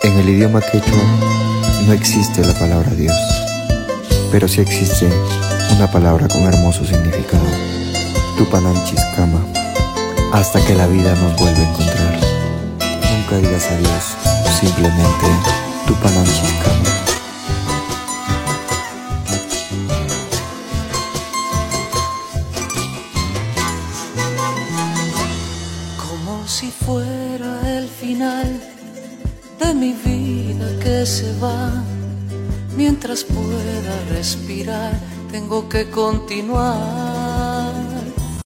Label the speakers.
Speaker 1: En el idioma quechua no existe la palabra Dios, pero sí existe una palabra con hermoso significado: Tupananchiskama, hasta que la vida nos vuelva a encontrar. Nunca digas adiós, simplemente Tupananchiskama.
Speaker 2: Como si fuera el final de mi vida que se va, mientras pueda respirar tengo que continuar.